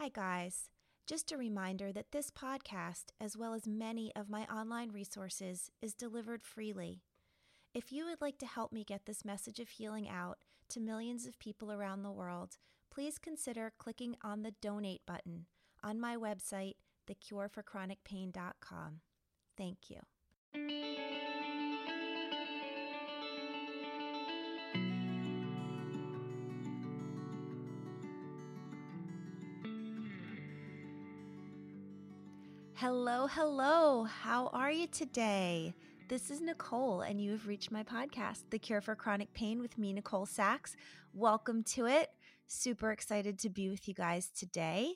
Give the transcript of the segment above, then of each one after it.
guys. Just a reminder that this podcast, as well as many of my online resources, is delivered freely. If you would like to help me get this message of healing out to millions of people around the world, please consider clicking on the donate button on my website, thecureforchronicpain.com. Thank you. Hello, hello. How are you today? This is Nicole, and you have reached my podcast, The Cure for Chronic Pain with me, Nicole Sachs. Welcome to it. Super excited to be with you guys today.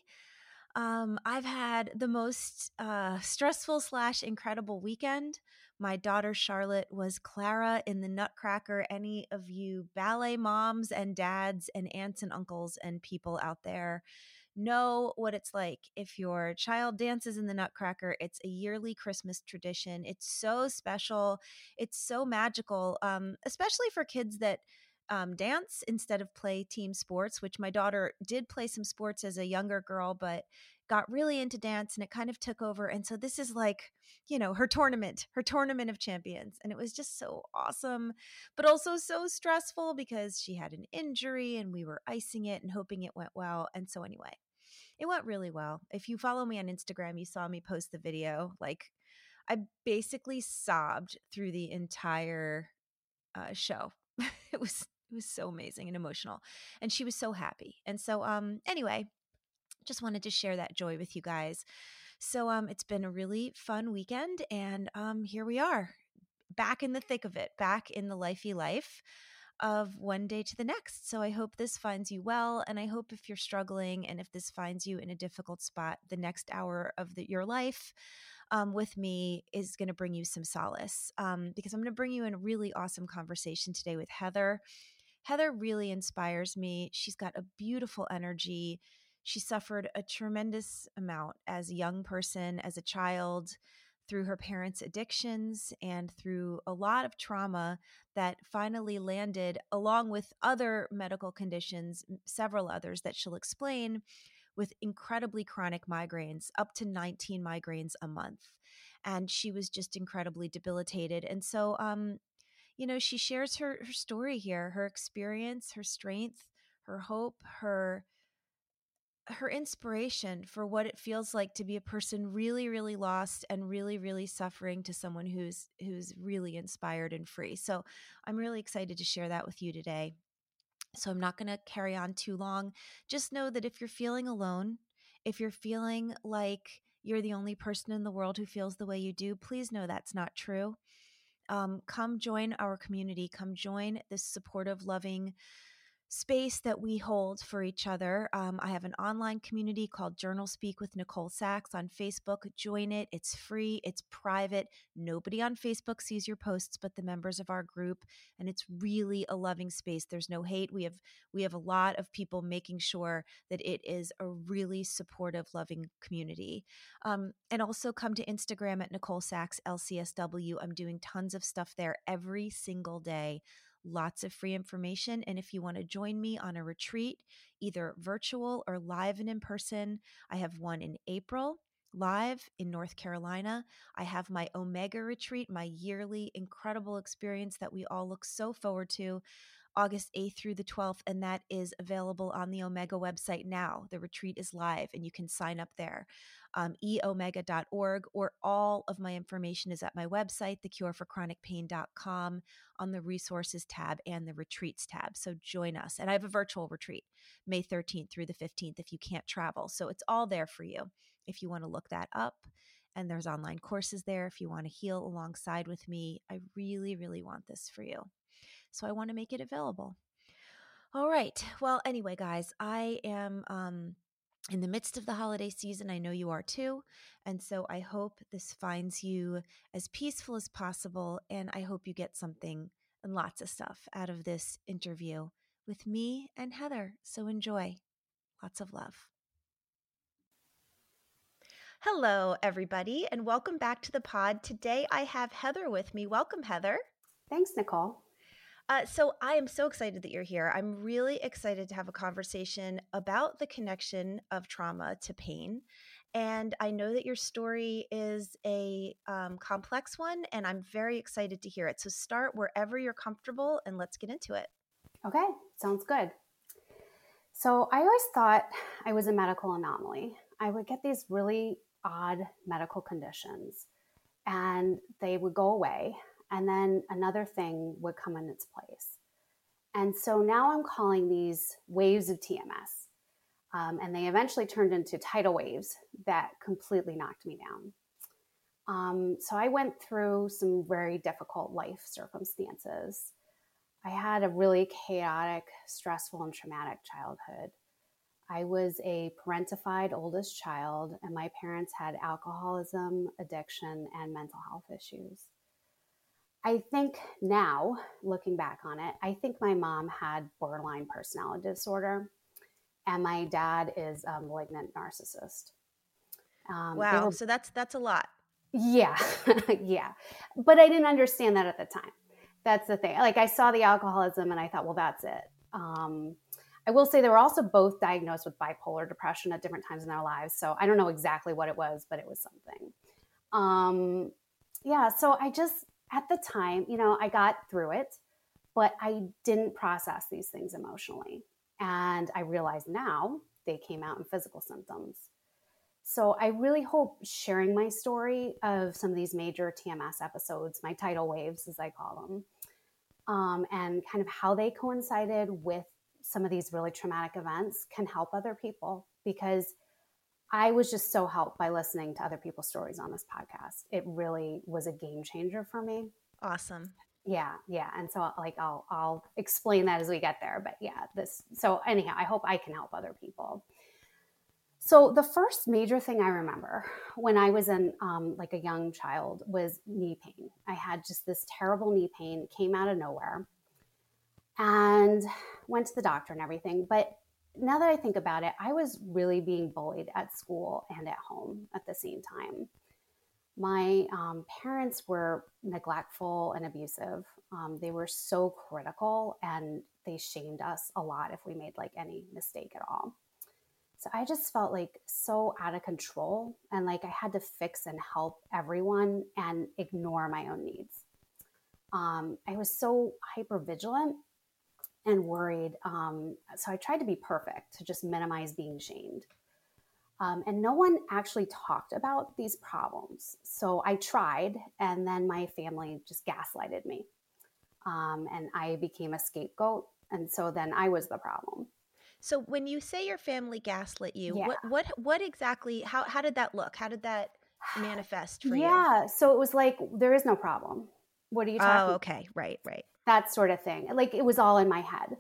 I've had the most stressful / incredible weekend. My daughter Charlotte was Clara in the Nutcracker. Any of you ballet moms and dads and aunts and uncles and people out there know what it's like. If your child dances in the Nutcracker, it's a yearly Christmas tradition. It's so special. It's so magical, especially for kids that dance instead of play team sports, which my daughter did play some sports as a younger girl, but got really into dance and it kind of took over. And so this is like, her tournament of champions. And it was just so awesome, but also so stressful because she had an injury and we were icing it and hoping it went well. And so anyway, it went really well. If you follow me on Instagram, you saw me post the video. Like, I basically sobbed through the entire show. It was so amazing and emotional, and she was so happy. And so anyway, just wanted to share that joy with you guys. So it's been a really fun weekend, and here we are, back in the thick of it, back in the lifey life of one day to the next. So I hope this finds you well, and I hope if you're struggling and if this finds you in a difficult spot, the next hour of your life with me is going to bring you some solace, because I'm going to bring you in a really awesome conversation today with Heather. Heather really inspires me. She's got a beautiful energy. She suffered a tremendous amount as a young person, as a child, through her parents' addictions and through a lot of trauma that finally landed, along with other medical conditions, several others that she'll explain, with incredibly chronic migraines, up to 19 migraines a month. And she was just incredibly debilitated. And so, she shares her story here, her experience, her strength, her hope, her inspiration for what it feels like to be a person really, really lost and really, really suffering, to someone who's really inspired and free. So I'm really excited to share that with you today. So I'm not going to carry on too long. Just know that if you're feeling alone, if you're feeling like you're the only person in the world who feels the way you do, please know that's not true. Come join our community. Come join this supportive, loving space that we hold for each other. I have an online community called Journal Speak with Nicole Sachs on Facebook. Join it. It's free. It's private. Nobody on Facebook sees your posts but the members of our group, and it's really a loving space. There's no hate. We have a lot of people making sure that it is a really supportive, loving community. And also come to Instagram at Nicole Sachs LCSW. I'm doing tons of stuff there every single day. Lots of free information. And if you want to join me on a retreat, either virtual or live and in person, I have one in April, live in North Carolina. I have my Omega retreat, my yearly incredible experience that we all look so forward to, August 8th through the 12th, and that is available on the Omega website now. The retreat is live, and you can sign up there, eomega.org, or all of my information is at my website, thecureforchronicpain.com, on the resources tab and the retreats tab. So join us. And I have a virtual retreat, May 13th through the 15th, if you can't travel. So it's all there for you if you want to look that up. And there's online courses there if you want to heal alongside with me. I really, really want this for you. So I want to make it available. All right. Well, anyway, guys, I am in the midst of the holiday season. I know you are too. And so I hope this finds you as peaceful as possible. And I hope you get something and lots of stuff out of this interview with me and Heather. So enjoy. Lots of love. Hello, everybody, and welcome back to the pod. Today I have Heather with me. Welcome, Heather. Thanks, Nicole. So I am so excited that you're here. I'm really excited to have a conversation about the connection of trauma to pain. And I know that your story is a complex one, and I'm very excited to hear it. So start wherever you're comfortable and let's get into it. Okay, sounds good. So I always thought I was a medical anomaly. I would get these really odd medical conditions and they would go away, and then another thing would come in its place. And so now I'm calling these waves of TMS. And they eventually turned into tidal waves that completely knocked me down. So I went through some very difficult life circumstances. I had a really chaotic, stressful, and traumatic childhood. I was a parentified oldest child, and my parents had alcoholism, addiction, and mental health issues. I think now, looking back on it, I think my mom had borderline personality disorder, and my dad is a malignant narcissist. Wow, so that's a lot. Yeah, yeah. But I didn't understand that at the time. That's the thing. Like I saw the alcoholism and I thought, well, that's it. I will say they were also both diagnosed with bipolar depression at different times in their lives. So I don't know exactly what it was, but it was something. Yeah. So I just, at the time, I got through it, but I didn't process these things emotionally. And I realize now they came out in physical symptoms. So I really hope sharing my story of some of these major TMS episodes, my tidal waves, as I call them, and kind of how they coincided with some of these really traumatic events can help other people, because I was just so helped by listening to other people's stories on this podcast. It really was a game changer for me. Awesome. Yeah. And so I'll explain that as we get there. But yeah, so anyhow, I hope I can help other people. So the first major thing I remember when I was in like a young child was knee pain. I had just this terrible knee pain, came out of nowhere, and went to the doctor and everything. But now that I think about it, I was really being bullied at school and at home at the same time. My parents were neglectful and abusive. They were so critical, and they shamed us a lot if we made like any mistake at all. So I just felt like so out of control, and like I had to fix and help everyone and ignore my own needs. I was so hyper vigilant and worried. So I tried to be perfect to just minimize being shamed. And no one actually talked about these problems. So I tried, and then my family just gaslighted me. And I became a scapegoat. And so then I was the problem. So when you say your family gaslit you, Yeah. what exactly, how did that look? How did that manifest for you? Yeah. So it was like, there is no problem. What are you talking Oh, about? okay. Right. That sort of thing. Like it was all in my head.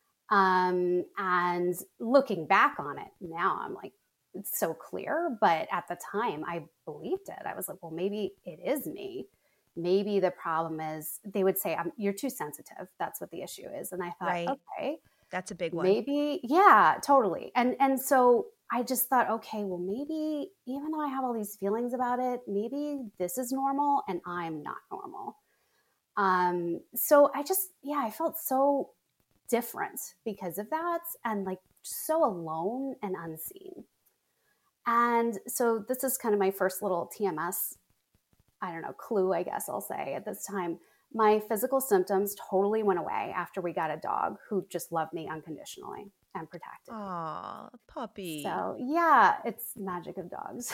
And looking back on it now, I'm like, it's so clear. But at the time, I believed it. I was like, well, maybe it is me. Maybe the problem is they would say, you're too sensitive. That's what the issue is. And I thought, Right. okay, That's a big one. maybe, yeah, totally. And so I just thought, okay, well, maybe even though I have all these feelings about it, maybe this is normal and I'm not normal. So I felt so different because of that, and like so alone and unseen. And so this is kind of my first little TMS, I don't know, clue, I guess I'll say at this time. My physical symptoms totally went away after we got a dog who just loved me unconditionally and protected me. Aw, puppy. So yeah, it's magic of dogs.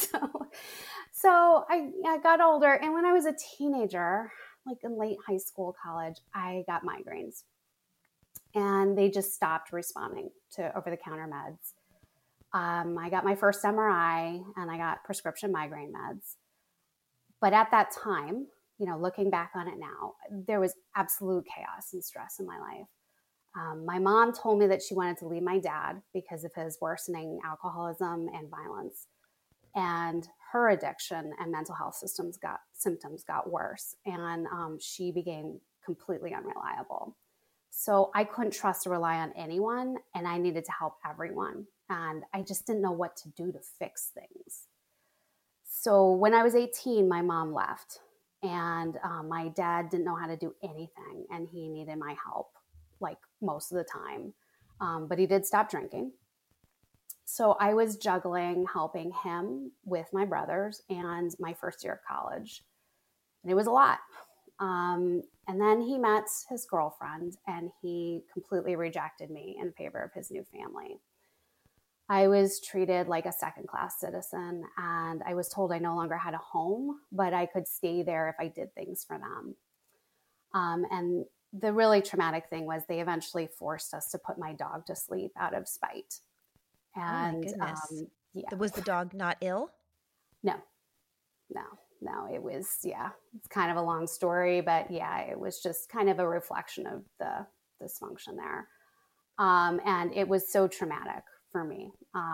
so I got older, and when I was a teenager, like in late high school, college, I got migraines, and they just stopped responding to over-the-counter meds. I got my first MRI, and I got prescription migraine meds. But at that time, looking back on it now, there was absolute chaos and stress in my life. My mom told me that she wanted to leave my dad because of his worsening alcoholism and violence. And her addiction and mental health symptoms got worse. And she became completely unreliable. So I couldn't trust or rely on anyone, and I needed to help everyone. And I just didn't know what to do to fix things. So when I was 18, my mom left. And my dad didn't know how to do anything, and he needed my help like most of the time. But he did stop drinking. So I was juggling helping him with my brothers and my first year of college. And it was a lot. And then he met his girlfriend, and he completely rejected me in favor of his new family. I was treated like a second class citizen, and I was told I no longer had a home, but I could stay there if I did things for them. And the really traumatic thing was they eventually forced us to put my dog to sleep out of spite. And, oh my goodness. Yeah. Was the dog not ill? No, it was, it's kind of a long story, but yeah, it was just kind of a reflection of the dysfunction there. And it was so traumatic for me.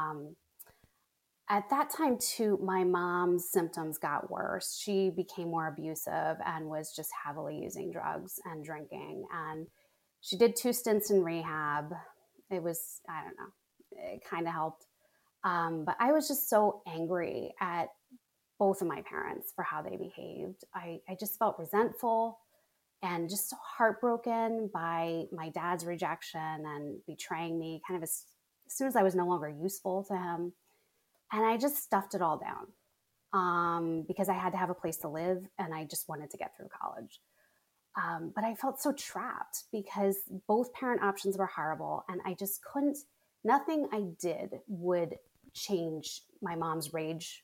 At that time too, my mom's symptoms got worse. She became more abusive and was just heavily using drugs and drinking. And she did 2 stints in rehab. It was, I don't know, it kind of helped. But I was just so angry at both of my parents for how they behaved. I just felt resentful and just so heartbroken by my dad's rejection and betraying me kind of as soon as I was no longer useful to him. And I just stuffed it all down because I had to have a place to live, and I just wanted to get through college. But I felt so trapped because both parent options were horrible, and I just couldn't, nothing I did would change my mom's rage,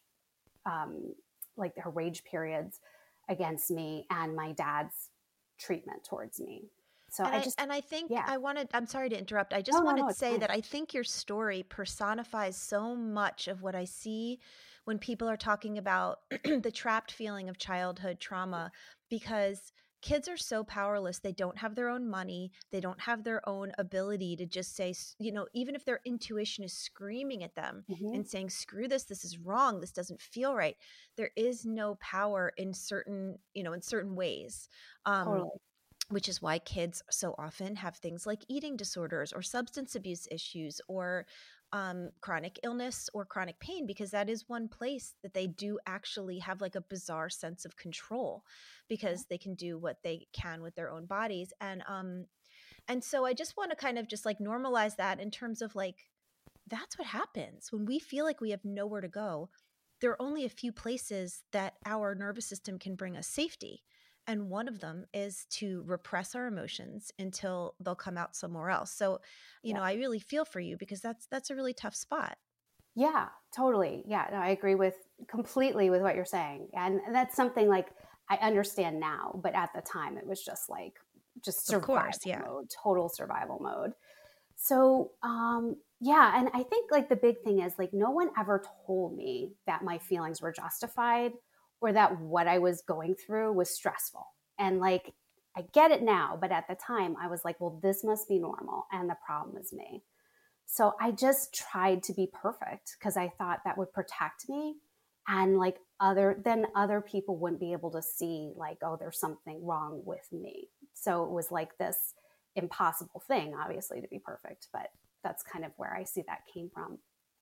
like her rage periods against me, and my dad's treatment towards me. So I think I'm sorry to interrupt. I just No, wanted to it's say fine. that I think your story personifies so much of what I see when people are talking about the trapped feeling of childhood trauma, because kids are so powerless. They don't have their own money. They don't have their own ability to just say, even if their intuition is screaming at them and saying, screw this, this is wrong, this doesn't feel right. There is no power in certain ways. Totally. Which is why kids so often have things like eating disorders or substance abuse issues or chronic illness or chronic pain, because that is one place that they do actually have like a bizarre sense of control because they can do what they can with their own bodies. And so I just want to kind of just like normalize that in terms of like, that's what happens when we feel like we have nowhere to go. There are only a few places that our nervous system can bring us safety. And one of them is to repress our emotions until they'll come out somewhere else. So, I really feel for you because that's a really tough spot. Yeah, totally. Yeah, no, I agree completely with what you're saying. And that's something like I understand now, but at the time it was just survival mode, total survival mode. So, yeah. And I think like the big thing is like, no one ever told me that my feelings were justified or that what I was going through was stressful. And like, I get it now, but at the time I was like, well, this must be normal. And the problem is me. So I just tried to be perfect because I thought that would protect me. And like other people wouldn't be able to see like, oh, there's something wrong with me. So it was like this impossible thing, obviously, to be perfect, but that's kind of where I see that came from.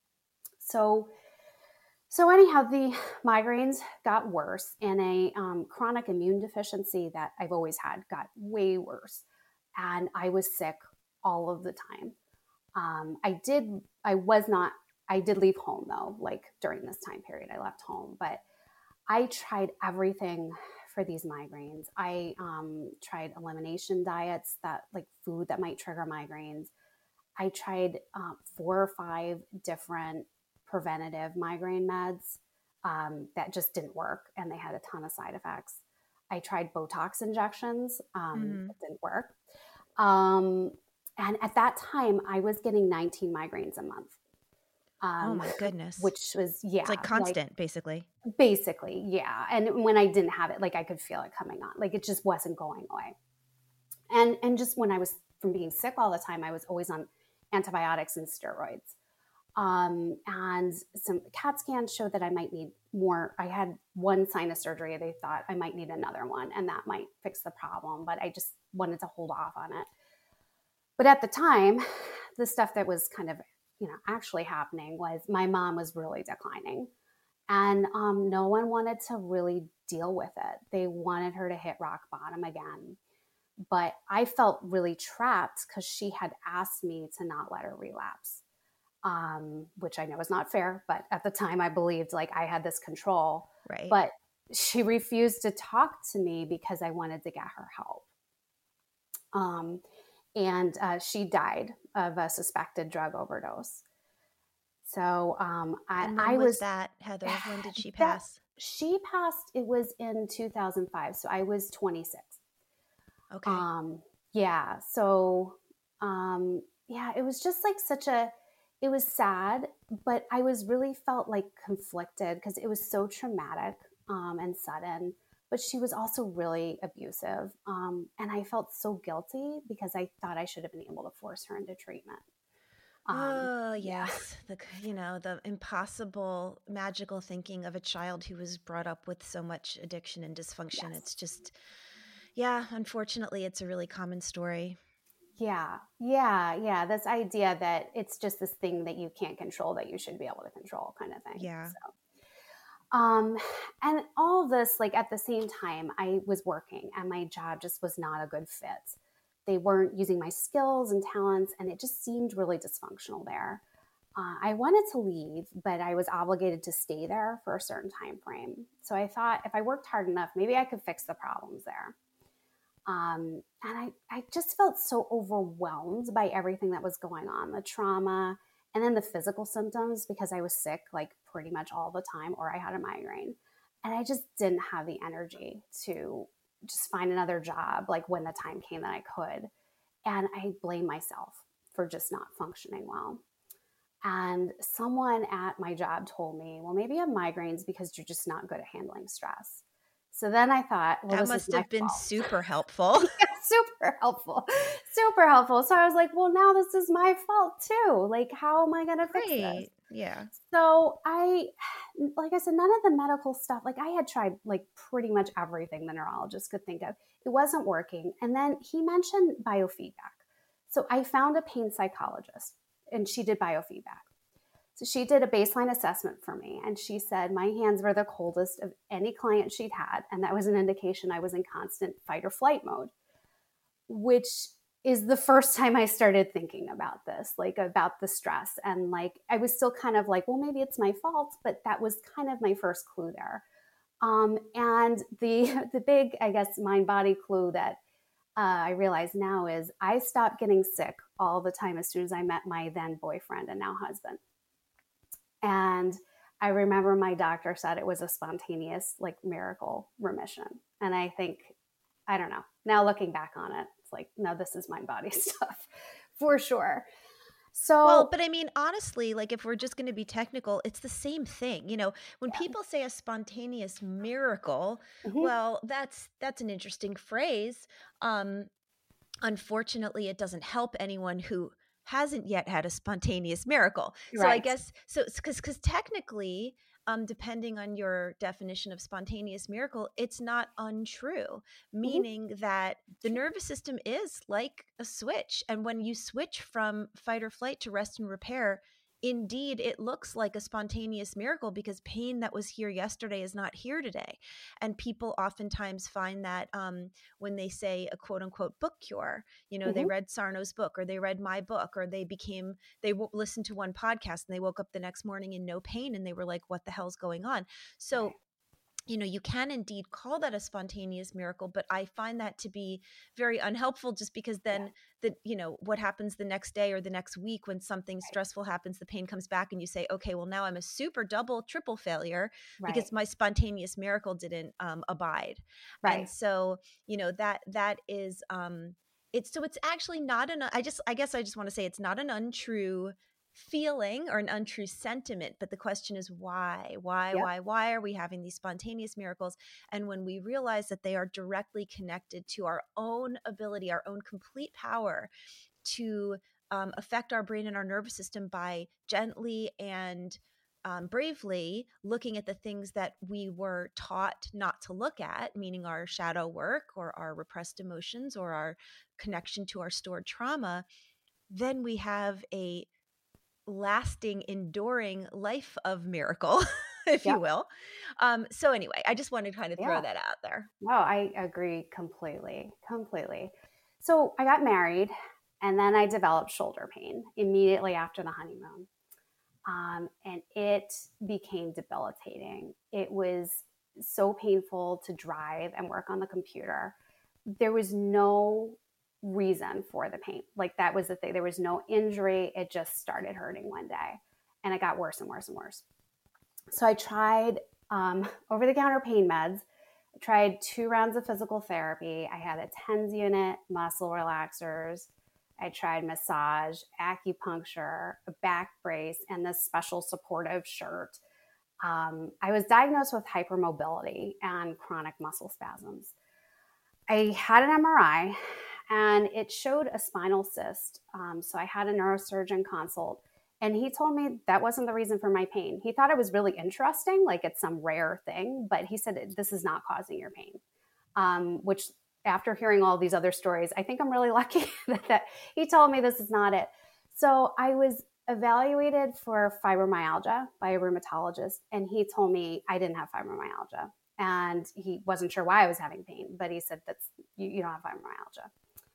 So anyhow, the migraines got worse, and a chronic immune deficiency that I've always had got way worse. And I was sick all of the time. I did leave home though, like during this time period, I left home, but I tried everything for these migraines. I tried elimination diets, that like food that might trigger migraines. I tried 4 or 5 different preventative migraine meds that just didn't work, and they had a ton of side effects. I tried Botox injections, that didn't work. And at that time, I was getting 19 migraines a month. Oh my goodness. Which was, it's like constant, basically. Basically, yeah. And when I didn't have it, like I could feel it coming on. Like it just wasn't going away. And just when I was from being sick all the time, I was always on antibiotics and steroids. And some CAT scans showed that I might need more. I had 1 sinus surgery. They thought I might need another one, and that might fix the problem, but I just wanted to hold off on it. But at the time, the stuff that was kind of, actually happening was my mom was really declining. And no one wanted to really deal with it. They wanted her to hit rock bottom again. But I felt really trapped because she had asked me to not let her relapse, which I know is not fair. But at the time, I believed like I had this control. Right. But she refused to talk to me because I wanted to get her help. And she died of a suspected drug overdose. So And when I was was that, Heather? When did she that pass? she passed. It was in 2005, so I was 26. Okay. Um, yeah. So yeah, it was just like it was sad, but I was really felt like conflicted because it was so traumatic and sudden. But she was also really abusive, and I felt so guilty because I thought I should have been able to force her into treatment. Oh, Yeah. yes. The impossible magical thinking of a child who was brought up with so much addiction and dysfunction. Yes. It's just, yeah, unfortunately, it's a really common story. Yeah. Yeah. Yeah. This idea that it's just this thing that you can't control that you should be able to control kind of thing. Yeah. So, um, and all of this, like at the same time, I was working and my job just was not a good fit. They weren't using my skills and talents, and it just seemed really dysfunctional there. I wanted to leave, but I was obligated to stay there for a certain time frame. So I thought if I worked hard enough, maybe I could fix the problems there. And I just felt so overwhelmed by everything that was going on, the trauma, and then the physical symptoms because I was sick like pretty much all the time, or I had a migraine. And I just didn't have the energy to just find another job like when the time came that I could. And I blame myself for just not functioning well. And someone at my job told me, well, maybe you have migraines because you're just not good at handling stress. So then I thought, well, That this is must my have been fault. super helpful. Yeah, super helpful. Super helpful. So I was like, well, now this is my fault too. Like, how am I going to fix this? Great. Yeah. So like I said, none of the medical stuff, like I had tried like pretty much everything the neurologist could think of. It wasn't working. And then he mentioned biofeedback. So I found a pain psychologist and she did biofeedback. So she did a baseline assessment for me and she said my hands were the coldest of any client she'd had. And that was an indication I was in constant fight or flight mode, which is the first time I started thinking about this, like about the stress. And like, I was still kind of like, well, maybe it's my fault, but that was kind of my first clue there. And the big, I guess, mind body clue that I realize now is I stopped getting sick all the time as soon as I met my then boyfriend and now husband. And I remember my doctor said it was a spontaneous, like miracle remission. And I think, I don't know, now looking back on it, it's like, no, this is mind body stuff for sure. Well, So, but I mean, honestly, like if we're just going to be technical, it's the same thing. When yeah. people say a spontaneous miracle, Mm-hmm. well, that's an interesting phrase. Um, Unfortunately, it doesn't help anyone who hasn't yet had a spontaneous miracle. So I Right. guess so because technically, depending on your definition of spontaneous miracle, it's not untrue, Mm-hmm. meaning that the nervous system is like a switch. And when you switch from fight or flight to rest and repair, indeed, it looks like a spontaneous miracle because pain that was here yesterday is not here today. And people oftentimes find that when they say a quote unquote book cure, they Mm-hmm. read Sarno's book or they read my book or they listened to one podcast and they woke up the next morning in no pain and they were like, what the hell's going on? So, Right. you can indeed call that a spontaneous miracle, but I find that to be very unhelpful just because Yeah. then what happens the next day or the next week when something stressful happens, the pain comes back and you say, okay, well now I'm a super double, triple failure Right. because my spontaneous miracle didn't abide. And Right. so, that is, it's actually not I guess I just want to say it's not an untrue feeling or an untrue sentiment, but the question is why Yep. why are we having these spontaneous miracles? And when we realize that they are directly connected to our own ability, our own complete power to affect our brain and our nervous system by gently and bravely looking at the things that we were taught not to look at, meaning our shadow work or our repressed emotions or our connection to our stored trauma, then we have a lasting, enduring life of miracle. if you Yep. will. So anyway, I just wanted to kind of throw Yeah. that out there. No, I agree completely. Completely. So I got married and then I developed shoulder pain immediately after the honeymoon. And it became debilitating. It was so painful to drive and work on the computer. There was no reason for the pain. Like that was the thing. There was no injury. It just started hurting one day. And it got worse and worse and worse. So I tried over the counter pain meds. I tried 2 rounds of physical therapy. I had a TENS unit, muscle relaxers. I tried massage, acupuncture, a back brace, and this special supportive shirt. I was diagnosed with hypermobility and chronic muscle spasms. I had an MRI and it showed a spinal cyst. So I had a neurosurgeon consult and he told me that wasn't the reason for my pain. He thought it was really interesting, like it's some rare thing, but he said, this is not causing your pain. Which after hearing all these other stories, I think I'm really lucky that he told me this is not it. So I was evaluated for fibromyalgia by a rheumatologist, and he told me I didn't have fibromyalgia. And he wasn't sure why I was having pain, but he said, that's you don't have fibromyalgia.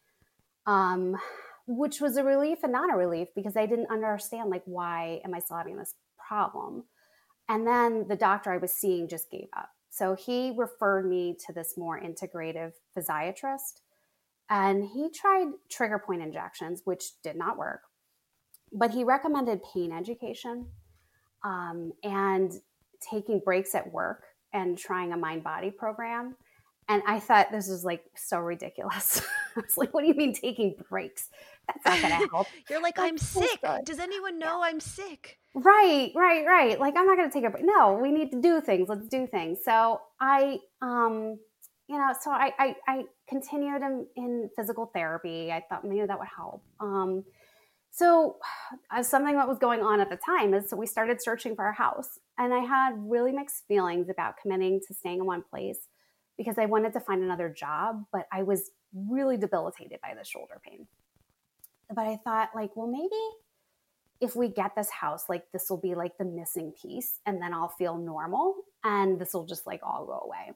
Which was a relief and not a relief because I didn't understand, like, why am I still having this problem? And then the doctor I was seeing just gave up. So he referred me to this more integrative physiatrist, and he tried trigger point injections, which did not work. But he recommended pain education and taking breaks at work and trying a mind-body program. And I thought this was like so ridiculous. I was like, what do you mean taking breaks? That's not going to help. You're like, That's I'm so sick. good. Does anyone know I'm sick? Right. Like, I'm not going to take a break. No, we need to do things. Let's do things. So I continued in physical therapy. I thought maybe that would help. So something that was going on at the time is so we started searching for a house, and I had really mixed feelings about committing to staying in one place because I wanted to find another job, but I was really debilitated by the shoulder pain. But I thought, like, well, maybe if we get this house, like, this will be like the missing piece, and then I'll feel normal, and this will just like all go away.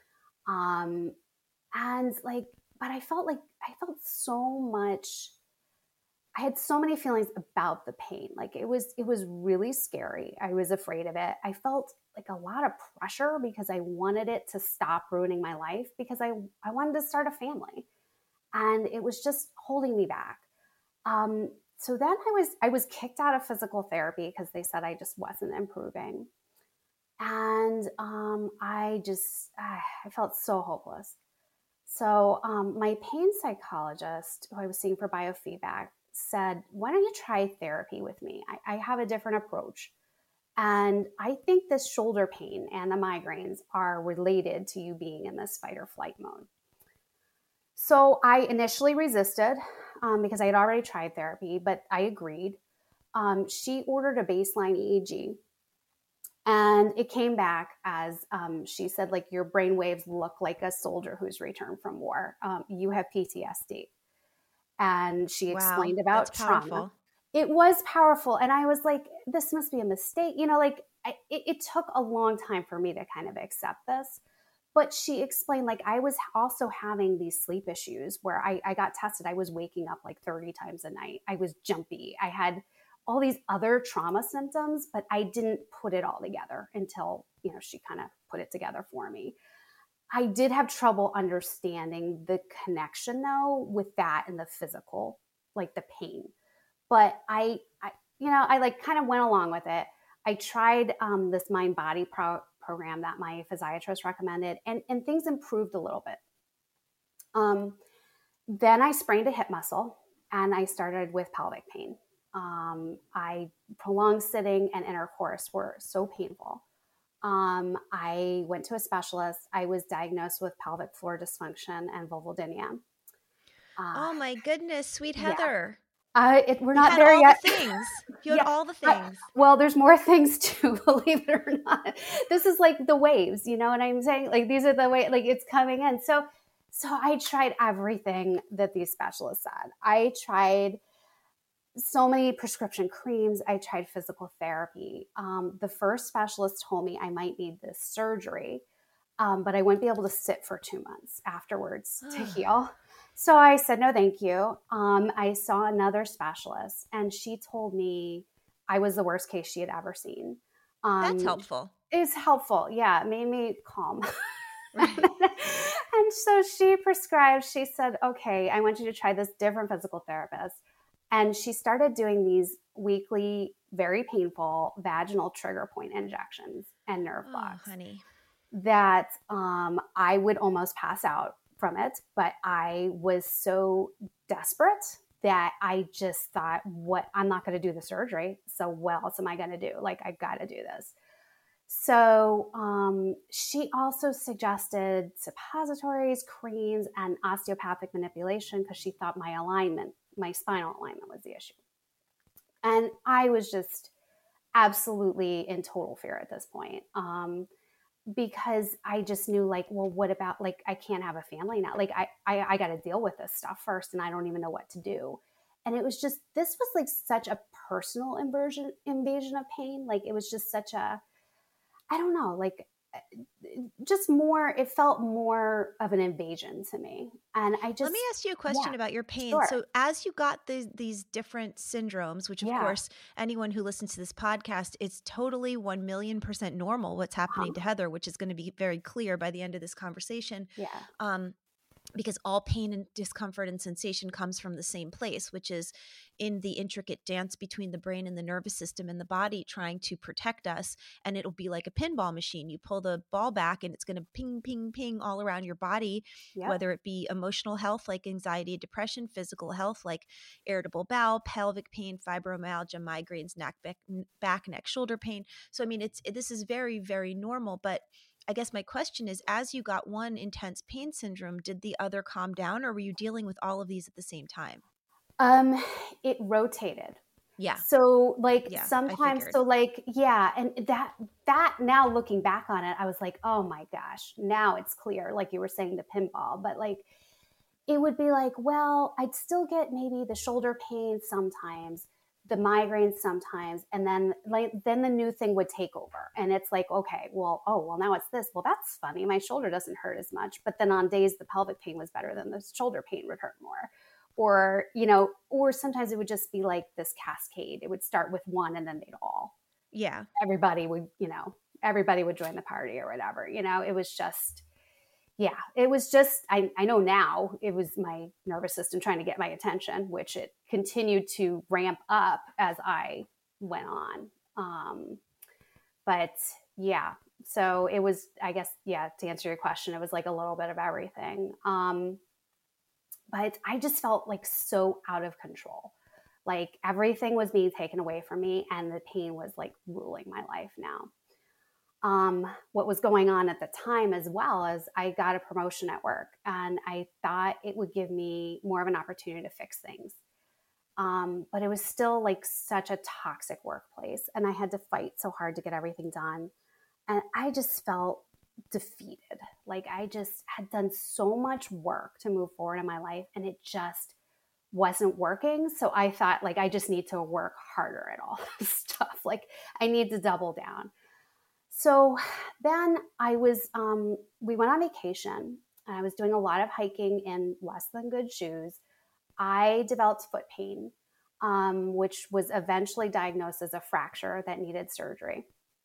And like, but I felt so much. I had so many feelings about the pain. Like it was really scary. I was afraid of it. I felt like a lot of pressure because I wanted it to stop ruining my life because I wanted to start a family, and it was just holding me back. So then I was kicked out of physical therapy because they said I just wasn't improving, and I felt so hopeless. So my pain psychologist, who I was seeing for biofeedback, said, why don't you try therapy with me? I have a different approach. And I think this shoulder pain and the migraines are related to you being in this fight or flight mode. So I initially resisted because I had already tried therapy, but I agreed. She ordered a baseline EEG. And it came back as she said, like, your brain waves look like a soldier who's returned from war. You have PTSD. And she explained about trauma. It was powerful. And I was like, this must be a mistake. You know, like it took a long time for me to kind of accept this. But she explained, like, I was also having these sleep issues where I got tested. I was waking up like 30 times a night. I was jumpy. I had all these other trauma symptoms, but I didn't put it all together until, she kind of put it together for me. I did have trouble understanding the connection though with that and the physical, like the pain. But I like kind of went along with it. I tried this mind body program that my physiatrist recommended, and things improved a little bit. Then I sprained a hip muscle and I started with pelvic pain. Prolonged sitting and intercourse were so painful. I went to a specialist. I was diagnosed with pelvic floor dysfunction and vulvodynia. Oh my goodness, sweet Heather. We're not there yet. You had all the things. Well, there's more things too, believe it or not. This is like the waves, you know what I'm saying? Like these are the way, like it's coming in. So I tried everything that these specialists said. I tried so many prescription creams. I tried physical therapy. The first specialist told me I might need this surgery, but I wouldn't be able to sit for 2 months afterwards to heal. So I said, no, thank you. I saw another specialist and she told me I was the worst case she had ever seen. That's helpful. It's helpful. Yeah. It made me calm. Right. And so she said, okay, I want you to try this different physical therapist. And she started doing these weekly, very painful vaginal trigger point injections and nerve blocks. Oh, honey. That I would almost pass out from it. But I was so desperate that I just thought, I'm not going to do the surgery. So what else am I going to do? Like, I got to do this. So she also suggested suppositories, creams, and osteopathic manipulation because she thought my spinal alignment was the issue. And I was just absolutely in total fear at this point because I just knew, like, well, what about, like, I can't have a family now. Like, I got to deal with this stuff first, and I don't even know what to do. And it was just, this was like such a personal invasion of pain. Like, it was just such a, I don't know, like just more, it felt more of an invasion to me. And Let me ask you a question about your pain. Sure. So as you got these different syndromes, which of course, anyone who listens to this podcast, it's totally 1,000,000% normal what's happening to Heather, which is going to be very clear by the end of this conversation. Yeah. Because all pain and discomfort and sensation comes from the same place, which is in the intricate dance between the brain and the nervous system and the body trying to protect us. And it'll be like a pinball machine. You pull the ball back and it's going to ping, ping, ping all around your body, whether it be emotional health like anxiety, depression, physical health like irritable bowel, pelvic pain, fibromyalgia, migraines, back, neck, shoulder pain. So, I mean, this is very, very normal, but I guess my question is, as you got one intense pain syndrome, did the other calm down, or were you dealing with all of these at the same time? It rotated. Yeah. So like sometimes, and that now looking back on it, I was like, oh my gosh, now it's clear. Like you were saying, the pinball, but like, it would be like, well, I'd still get maybe the shoulder pain sometimes, the migraines sometimes, and then the new thing would take over, and it's like, okay, well, now it's this. Well, that's funny. My shoulder doesn't hurt as much, but then on days the pelvic pain was better, than the shoulder pain would hurt more, or sometimes it would just be like this cascade. It would start with one, and then they'd all, everybody would join the party or whatever. It was just. Yeah, it was just, I know now it was my nervous system trying to get my attention, which it continued to ramp up as I went on. But yeah, so it was, I guess, to answer your question, it was like a little bit of everything. But I just felt like so out of control. Like everything was being taken away from me, and the pain was like ruling my life now. What was going on at the time as well as I got a promotion at work, and I thought it would give me more of an opportunity to fix things. But it was still like such a toxic workplace, and I had to fight so hard to get everything done. And I just felt defeated. Like I just had done so much work to move forward in my life, and it just wasn't working. So I thought, like, I just need to work harder at all this stuff. Like I need to double down. So then we went on vacation, and I was doing a lot of hiking in less than good shoes. I developed foot pain, which was eventually diagnosed as a fracture that needed surgery.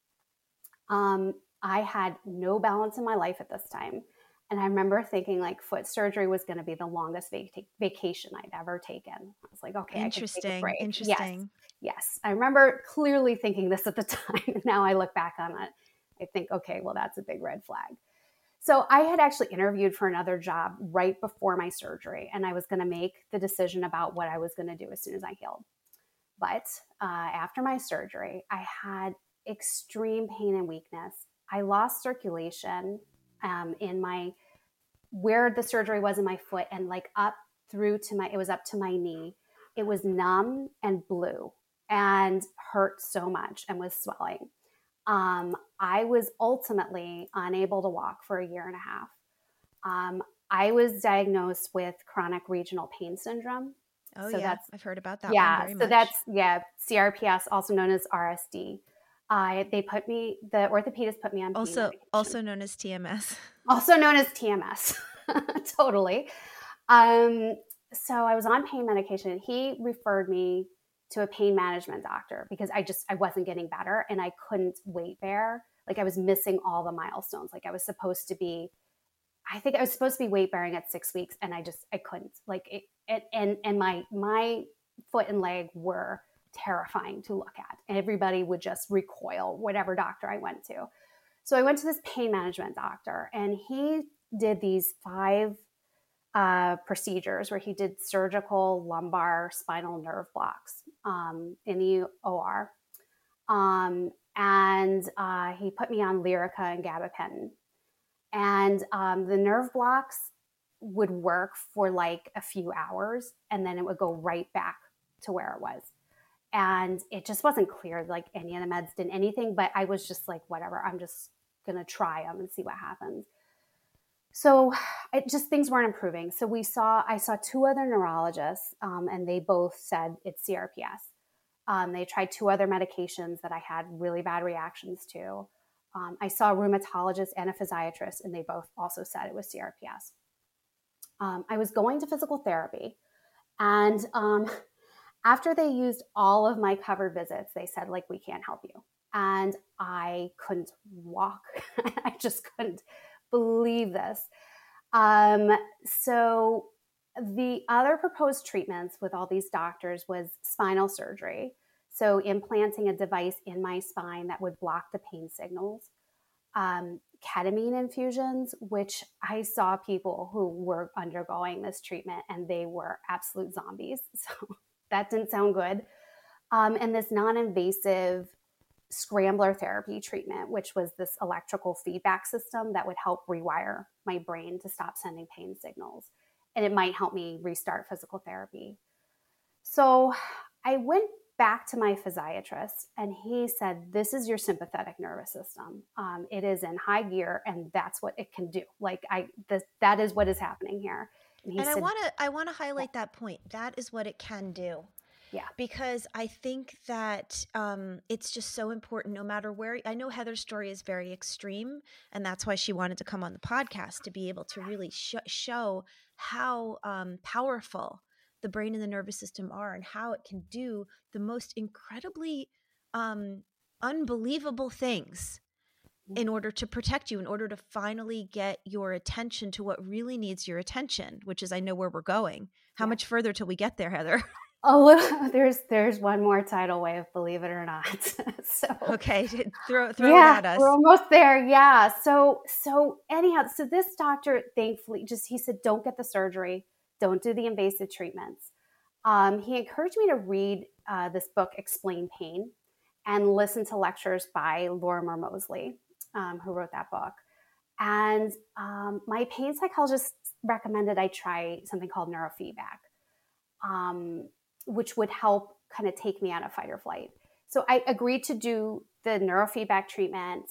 I had no balance in my life at this time. And I remember thinking like foot surgery was going to be the longest vacation I'd ever taken. I was like, okay, interesting. I can take a break. Interesting. Yes. I remember clearly thinking this at the time. And now I look back on it, I think, okay, well, that's a big red flag. So I had actually interviewed for another job right before my surgery, and I was going to make the decision about what I was going to do as soon as I healed. But after my surgery, I had extreme pain and weakness. I lost circulation in where the surgery was in my foot, and like up it was up to my knee. It was numb and blue and hurt so much and was swelling. I was ultimately unable to walk for 1.5 years. I was diagnosed with chronic regional pain syndrome. Oh So yeah, that's, I've heard about that one yeah. very So much. that's, yeah, CRPS, also known as RSD. The orthopedist put me on pain medication, Also known as TMS. also known as TMS. Totally. Um, so I was on pain medication. He referred me to a pain management doctor because I wasn't getting better and I couldn't weight bear. Like I was missing all the milestones. Like I was supposed to be, I think I was supposed to be weight bearing at 6 weeks and I couldn't. Like and my foot and leg were terrifying to look at. Everybody would just recoil, whatever doctor I went to. So I went to this pain management doctor and he did these 5 procedures where he did surgical lumbar spinal nerve blocks in the OR. And he put me on Lyrica and gabapentin. And the nerve blocks would work for like a few hours and then it would go right back to where it was. And it just wasn't clear like any of the meds did anything, but I was just like, whatever, I'm just going to try them and see what happens. So things weren't improving. So I saw 2 other neurologists and they both said it's CRPS. They tried 2 other medications that I had really bad reactions to. I saw a rheumatologist and a physiatrist, and they both also said it was CRPS. I was going to physical therapy, and after they used all of my covered visits, they said, like, we can't help you. And I couldn't walk. I just couldn't believe this. So the other proposed treatments with all these doctors was spinal surgery. So implanting a device in my spine that would block the pain signals, ketamine infusions, which I saw people who were undergoing this treatment and they were absolute zombies. So that didn't sound good. And this non-invasive scrambler therapy treatment, which was this electrical feedback system that would help rewire my brain to stop sending pain signals. And it might help me restart physical therapy. So I went back to my physiatrist and he said, this is your sympathetic nervous system. It is in high gear and that's what it can do. Like that is what is happening here. And he And said, I want to highlight that point. That is what it can do. yeah. Because I think that it's just so important no matter where. I know Heather's story is very extreme, and that's why she wanted to come on the podcast to be able to really show how powerful the brain and the nervous system are and how it can do the most incredibly unbelievable things in order to protect you, in order to finally get your attention to what really needs your attention, which is, I know where we're going. How much further till we get there, Heather? There's one more tidal wave, believe it or not. So okay, throw it at us. We're almost there. Yeah. So anyhow, so this doctor, thankfully, he said, don't get the surgery, don't do the invasive treatments. He encouraged me to read this book, Explain Pain, and listen to lectures by Lorimer Moseley, who wrote that book. And my pain psychologist recommended I try something called neurofeedback. Which would help kind of take me out of fight or flight. So I agreed to do the neurofeedback treatment.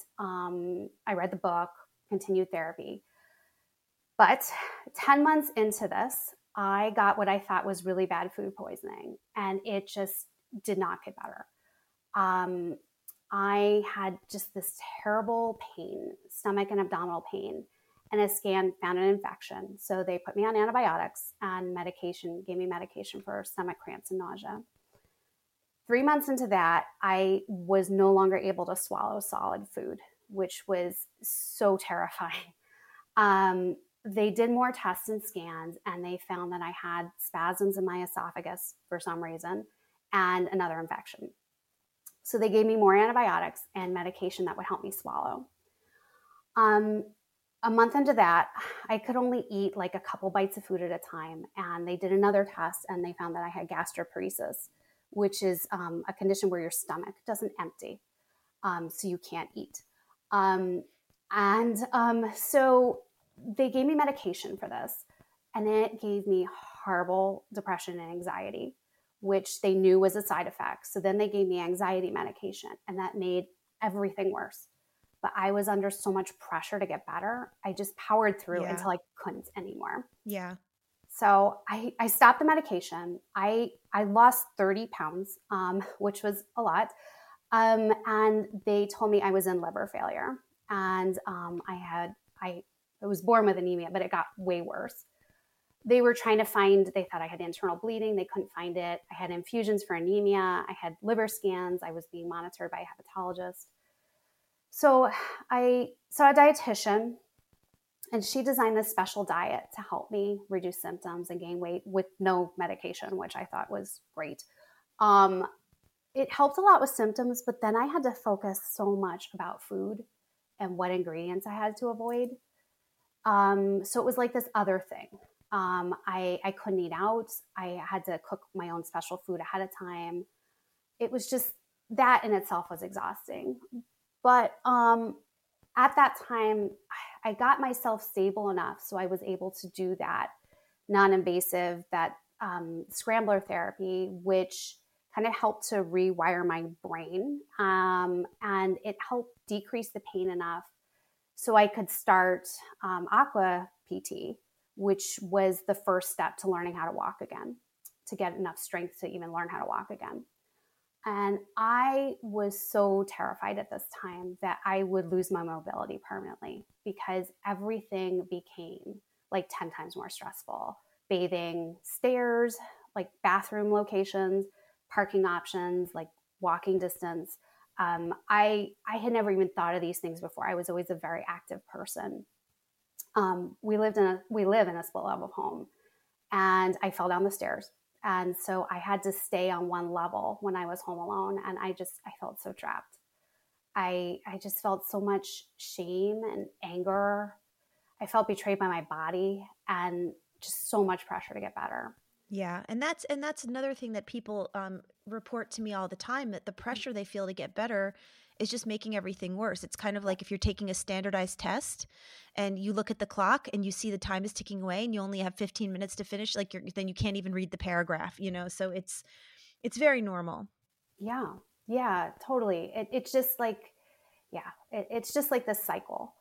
I read the book, continued therapy. But 10 months into this, I got what I thought was really bad food poisoning, and it just did not get better. I had just this terrible pain, stomach and abdominal pain, and a scan found an infection. So they put me on antibiotics and medication, gave me medication for stomach cramps and nausea. 3 months into that, I was no longer able to swallow solid food, which was so terrifying. They did more tests and scans, and they found that I had spasms in my esophagus for some reason and another infection. So they gave me more antibiotics and medication that would help me swallow. A month into that, I could only eat like a couple bites of food at a time. And they did another test and they found that I had gastroparesis, which is a condition where your stomach doesn't empty. So you can't eat. So they gave me medication for this. And it gave me horrible depression and anxiety, which they knew was a side effect. So then they gave me anxiety medication, and that made everything worse. But I was under so much pressure to get better. I just powered through until I couldn't anymore. Yeah. So I stopped the medication. I lost 30 pounds, which was a lot. And they told me I was in liver failure. And I was born with anemia, but it got way worse. They were trying to they thought I had internal bleeding. They couldn't find it. I had infusions for anemia. I had liver scans. I was being monitored by a hepatologist. So I saw a dietitian, and she designed this special diet to help me reduce symptoms and gain weight with no medication, which I thought was great. It helped a lot with symptoms, but then I had to focus so much about food and what ingredients I had to avoid. So it was like this other thing. I couldn't eat out. I had to cook my own special food ahead of time. It was just, that in itself was exhausting. But at that time, I got myself stable enough so I was able to do that non-invasive, that scrambler therapy, which kind of helped to rewire my brain. And it helped decrease the pain enough so I could start Aqua PT, which was the first step to learning how to walk again, to get enough strength to even learn how to walk again. And I was so terrified at this time that I would lose my mobility permanently, because everything became like 10 times more stressful. Bathing, stairs, like bathroom locations, parking options, like walking distance. I had never even thought of these things before. I was always a very active person. We live in a split level home, and I fell down the stairs. And so I had to stay on one level when I was home alone. And I felt so trapped. I just felt so much shame and anger. I felt betrayed by my body, and just so much pressure to get better. Yeah, and that's another thing that people report to me all the time, that the pressure they feel to get better is just making everything worse. It's kind of like if you're taking a standardized test and you look at the clock and you see the time is ticking away and you only have 15 minutes to finish, like then you can't even read the paragraph, So it's very normal. Yeah, totally. It's just like, it's just like this cycle.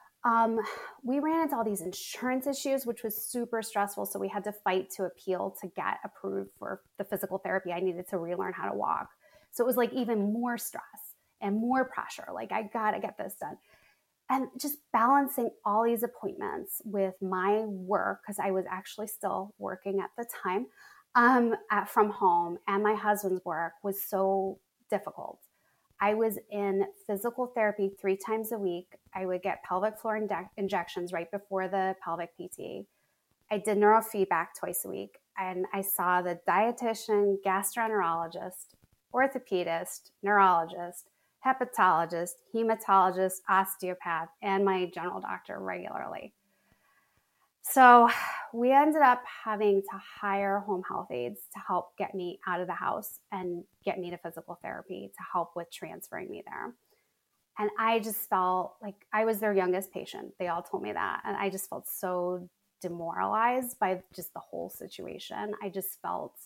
We ran into all these insurance issues, which was super stressful. So we had to fight to appeal to get approved for the physical therapy I needed to relearn how to walk. So it was like even more stress and more pressure. Like, I got to get this done. And just balancing all these appointments with my work, because I was actually still working at the time from home, and my husband's work was so difficult. I was in physical therapy 3 times a week. I would get pelvic floor injections right before the pelvic PT. I did neurofeedback twice a week. And I saw the dietitian, gastroenterologist, orthopedist, neurologist, hepatologist, hematologist, osteopath, and my general doctor regularly. So we ended up having to hire home health aides to help get me out of the house and get me to physical therapy to help with transferring me there. And I just felt like I was their youngest patient. They all told me that. And I just felt so demoralized by just the whole situation. I just felt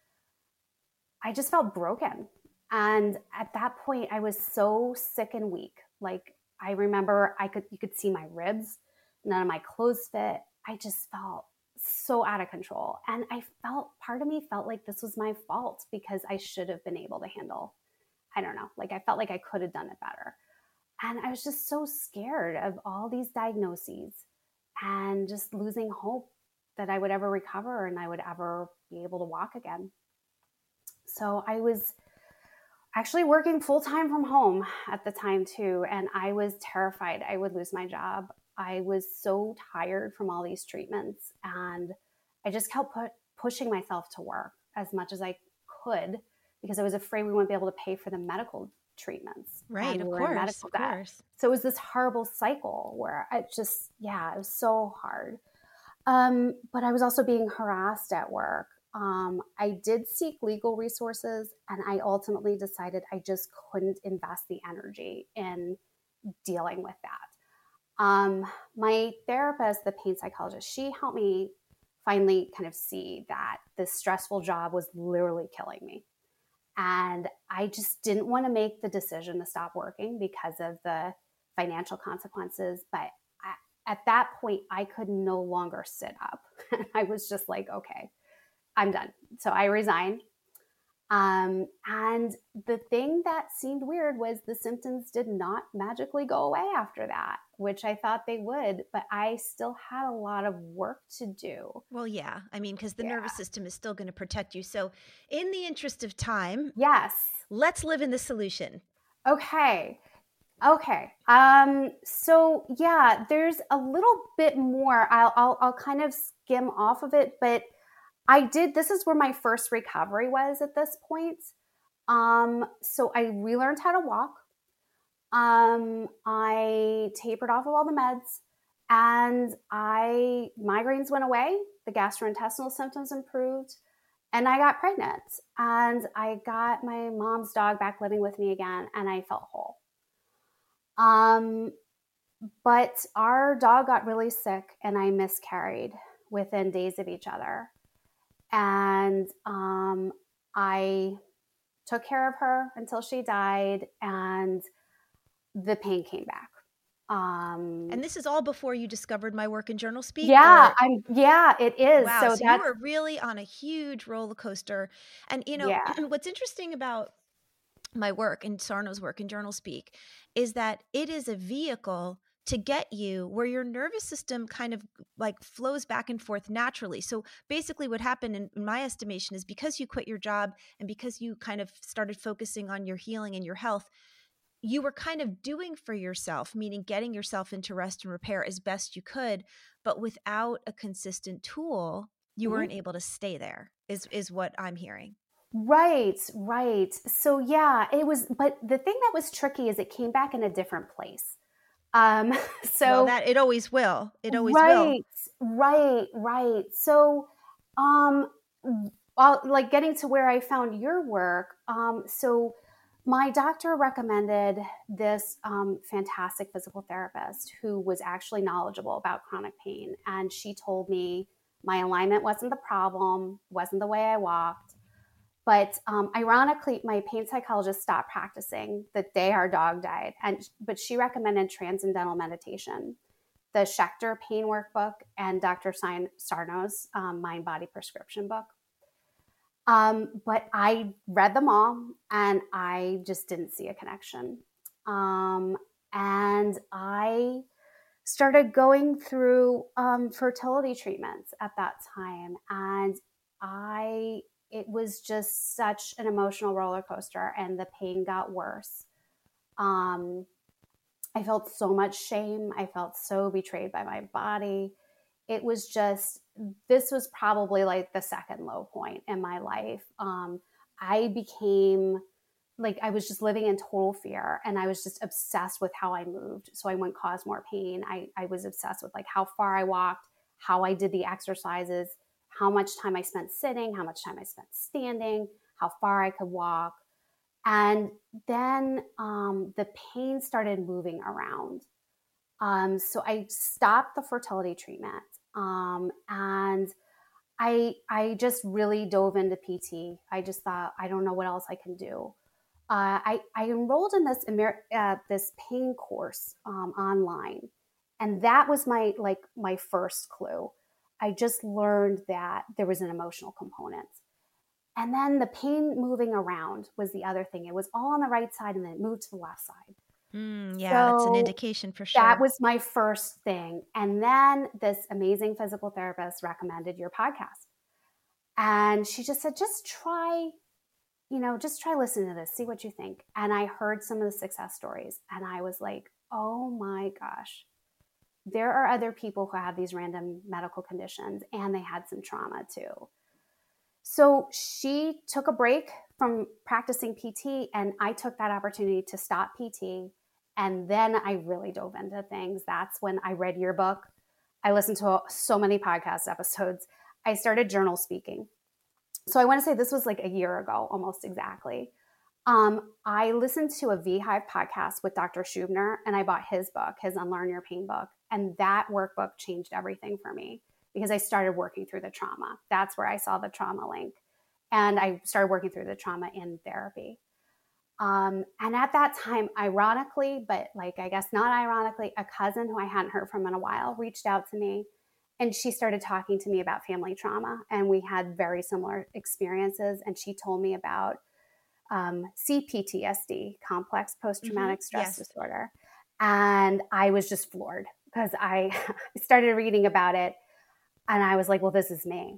broken. And at that point, I was so sick and weak. Like, I remember you could see my ribs, none of my clothes fit. I just felt so out of control. And part of me felt like this was my fault, because I should have been able to handle, I don't know, like I felt like I could have done it better. And I was just so scared of all these diagnoses and just losing hope that I would ever recover and I would ever be able to walk again. So I was actually working full-time from home at the time too. And I was terrified I would lose my job. I was so tired from all these treatments, and I just kept pushing myself to work as much as I could, because I was afraid we wouldn't be able to pay for the medical treatments. Right, and of we course, medical of debt. course. So it was this horrible cycle where it was so hard. But I was also being harassed at work. I did seek legal resources, and I ultimately decided I just couldn't invest the energy in dealing with that. My therapist, the pain psychologist, she helped me finally kind of see that this stressful job was literally killing me. And I just didn't want to make the decision to stop working because of the financial consequences. But at that point, I could no longer sit up. I was just like, okay, I'm done. So I resigned. And the thing that seemed weird was the symptoms did not magically go away after that, which I thought they would, but I still had a lot of work to do. Well, yeah. I mean, because the nervous system is still going to protect you. So in the interest of time, yes, let's live in the solution. Okay. So yeah, there's a little bit more. I'll kind of skim off of it, but this is where my first recovery was at this point. So I relearned how to walk. I tapered off of all the meds, and migraines went away. The gastrointestinal symptoms improved, and I got pregnant, and I got my mom's dog back living with me again, and I felt whole. But our dog got really sick, and I miscarried within days of each other. And I took care of her until she died, and the pain came back. And this is all before you discovered my work in Journal Speak? Yeah, it is. Wow, so you were really on a huge roller coaster. And what's interesting about my work and Sarno's work in Journal Speak is that it is a vehicle to get you where your nervous system kind of like flows back and forth naturally. So basically what happened in my estimation is because you quit your job and because you kind of started focusing on your healing and your health, you were kind of doing for yourself, meaning getting yourself into rest and repair as best you could, but without a consistent tool, you weren't able to stay there, is what I'm hearing. Right. So yeah, it was, but the thing that was tricky is it came back in a different place. Well, that it always will. It always will. Right. So, like getting to where I found your work. So my doctor recommended this fantastic physical therapist who was actually knowledgeable about chronic pain. And she told me my alignment wasn't the problem, wasn't the way I walked. But ironically, my pain psychologist stopped practicing the day our dog died. But she recommended transcendental meditation, the Schechter Pain Workbook, and Dr. Sarno's Mind Body Prescription book. But I read them all, and I just didn't see a connection. And I started going through fertility treatments at that time, and it was just such an emotional roller coaster, and the pain got worse. I felt so much shame. I felt so betrayed by my body. It was just, this was probably like the second low point in my life. I became like, I was just living in total fear, and I was just obsessed with how I moved so I wouldn't cause more pain. I was obsessed with like how far I walked, how I did the exercises, how much time I spent sitting, how much time I spent standing, how far I could walk. And then the pain started moving around. So I stopped the fertility treatment. And I just really dove into PT. I just thought, I don't know what else I can do. I enrolled in this pain course online. And that was my first clue. I just learned that there was an emotional component. And then the pain moving around was the other thing. It was all on the right side, and then it moved to the left side. That's an indication for sure. That was my first thing. And then this amazing physical therapist recommended your podcast. And she just said, just try listening to this, see what you think. And I heard some of the success stories, and I was like, oh my gosh, there are other people who have these random medical conditions, and they had some trauma too. So she took a break from practicing PT, and I took that opportunity to stop PT. And then I really dove into things. That's when I read your book. I listened to so many podcast episodes. I started journal speaking. So I want to say this was like a year ago, almost exactly. I listened to a VHive podcast with Dr. Schubner, and I bought his book, his Unlearn Your Pain book. And that workbook changed everything for me, because I started working through the trauma. That's where I saw the trauma link. And I started working through the trauma in therapy. And at that time, ironically, but like, I guess not ironically, a cousin who I hadn't heard from in a while reached out to me, and she started talking to me about family trauma. And we had very similar experiences. And she told me about CPTSD, complex post traumatic stress Yes. disorder. And I was just floored because I started reading about it and I was like, well, this is me.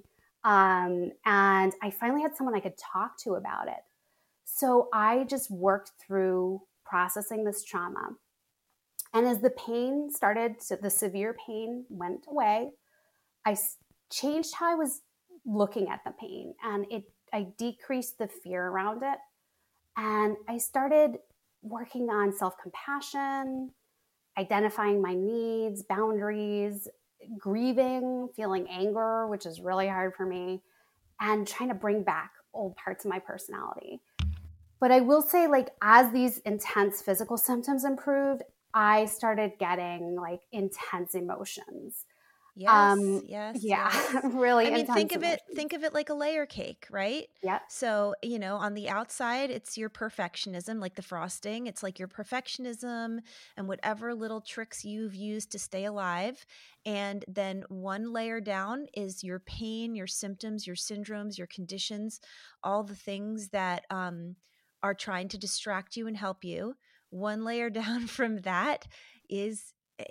And I finally had someone I could talk to about it. So I just worked through processing this trauma. And as the pain started, so the severe pain went away, I changed how I was looking at the pain, and I decreased the fear around it. And I started working on self-compassion, identifying my needs, boundaries, grieving, feeling anger, which is really hard for me, and trying to bring back old parts of my personality. But I will say, like, as these intense physical symptoms improved, I started getting like intense emotions. Yes, yes, Yeah, yes. really I mean, intense think emotions. of it like a layer cake, right? Yep. So, on the outside, it's your perfectionism, like the frosting. It's like your perfectionism and whatever little tricks you've used to stay alive. And then one layer down is your pain, your symptoms, your syndromes, your conditions, all the things that are trying to distract you and help you. One layer down from that is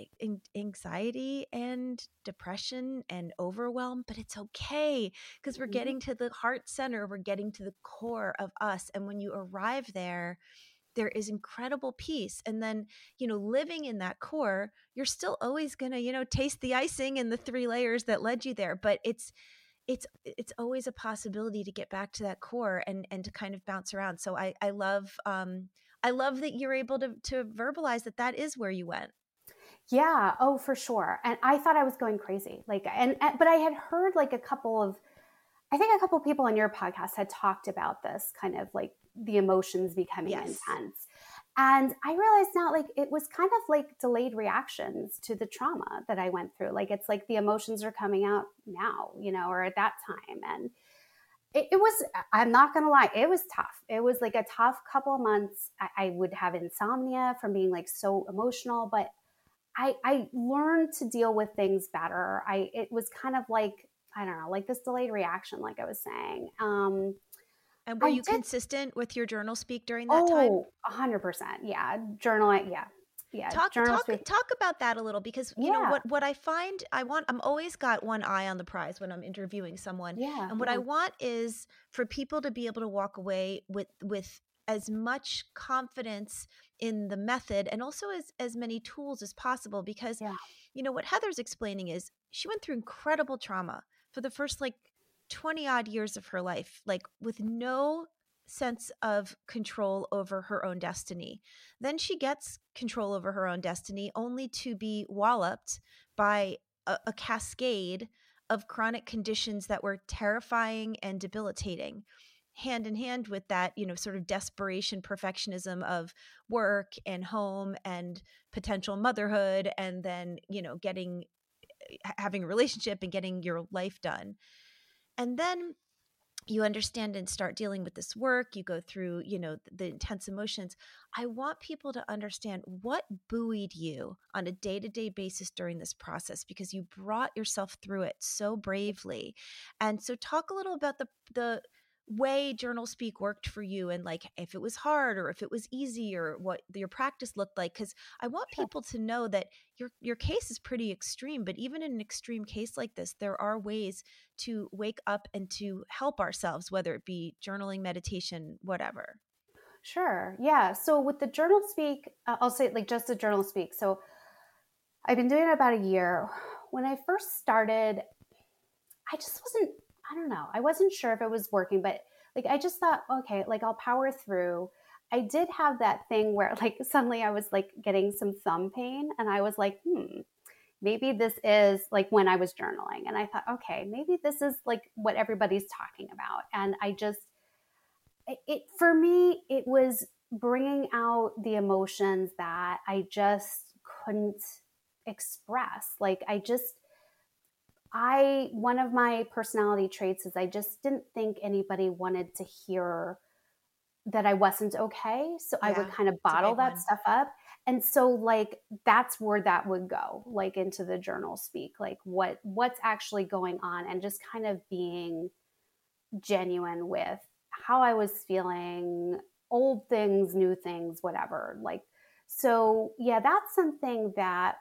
anxiety and depression and overwhelm, but it's okay because we're Mhm. getting to the heart center, we're getting to the core of us. And when you arrive there, there is incredible peace. And then, living in that core, you're still always going to, taste the icing and the three layers that led you there, but it's always a possibility to get back to that core and to kind of bounce around. So I love that you're able to verbalize that is where you went. Yeah. Oh, for sure. And I thought I was going crazy. Like, but I had heard like I think a couple of people on your podcast had talked about this kind of like the emotions becoming Yes. intense. And I realized now, like, it was kind of like delayed reactions to the trauma that I went through. Like, it's like the emotions are coming out now, or at that time. And it was, I'm not going to lie, it was tough. It was like a tough couple of months. I would have insomnia from being like so emotional, but I learned to deal with things better. It was kind of like, I don't know, like this delayed reaction, like I was saying. And were I you did. consistent with your journal speak during that time? Oh, 100%. Yeah. Journaling. Yeah. Yeah. Talk Journal talk speak. talk about that a little because Yeah. what I find I'm always got one eye on the prize when I'm interviewing someone. Yeah. And what I Yeah. want is for people to be able to walk away with as much confidence in the method and also as many tools as possible because Yeah. what Heather's explaining is she went through incredible trauma for the first like 20 odd years of her life, like with no sense of control over her own destiny. Then she gets control over her own destiny only to be walloped by a cascade of chronic conditions that were terrifying and debilitating. Hand in hand with that, sort of desperation, perfectionism of work and home and potential motherhood, and then, having a relationship and getting your life done. And then you understand and start dealing with this work, you go through the intense emotions. I want people to understand what buoyed you on a day-to-day basis during this process because you brought yourself through it so bravely. And so talk a little about the way journal speak worked for you and like if it was hard or if it was easy or what your practice looked like, because I want Sure. people to know that your case is pretty extreme, but even in an extreme case like this, there are ways to wake up and to help ourselves, whether it be journaling, meditation, whatever. Sure. Yeah. So with the journal speak, I'll say like just the journal speak. So I've been doing it about a year. When I first started, I just wasn't, I don't know, I wasn't sure if it was working, but like I just thought, okay, like I'll power through. I did have that thing where like suddenly I was like getting some thumb pain and I was like, maybe this is like when I was journaling. And I thought, okay, maybe this is like what everybody's talking about. And I just, for me, it was bringing out the emotions that I just couldn't express. Like one of my personality traits is I just didn't think anybody wanted to hear that I wasn't okay. So I would Yeah, kind of it's a bottle big that one. stuff up. And so like that's where that would go, like into the journal speak, like what's actually going on, and just kind of being genuine with how I was feeling, old things, new things, whatever. Like so yeah, that's something that